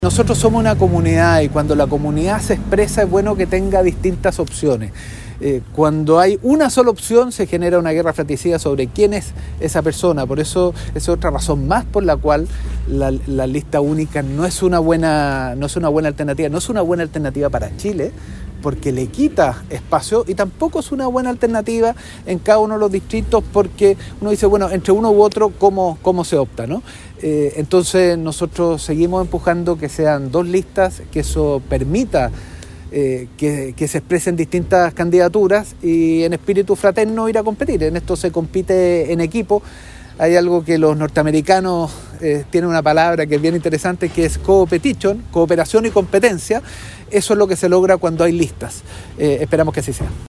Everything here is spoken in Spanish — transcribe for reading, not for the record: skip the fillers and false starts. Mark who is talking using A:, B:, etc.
A: Nosotros somos una comunidad y cuando la comunidad se expresa es bueno que tenga distintas opciones. Cuando hay una sola opción se genera una guerra fratricida sobre quién es esa persona. Por eso esa es otra razón más por la cual la lista única no es una buena alternativa. No es una buena alternativa para Chile porque le quita espacio y tampoco es una buena alternativa en cada uno de los distritos porque uno dice, bueno, entre uno u otro, ¿cómo se opta, ¿no? Entonces nosotros seguimos empujando que sean dos listas, que eso permita que se expresen distintas candidaturas y en espíritu fraterno ir a competir. En esto se compite en equipo. Hay algo que los norteamericanos tienen una palabra que es bien interesante, que es co-petition, cooperación y competencia. Eso es lo que se logra cuando hay listas. Esperamos que así sea.